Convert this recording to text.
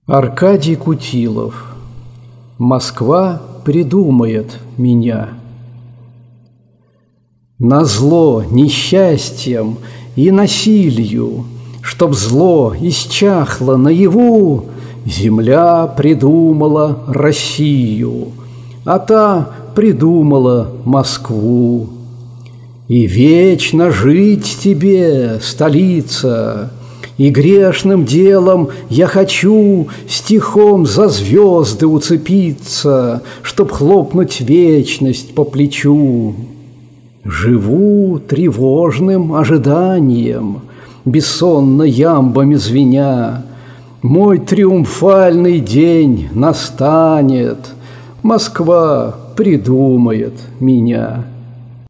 Аркадий Кутилов. Москва придумает меня. Назло несчастьям и насилию, чтоб зло исчахло наяву, земля придумала Россию, а та придумала Москву. И вечно жить тебе, столица, и грешным делом я хочу стихом за звезды уцепиться, чтоб хлопнуть вечность по плечу. Живу тревожным ожиданием, бессонно ямбами звеня. Мой триумфальный день настанет, Москва придумает меня.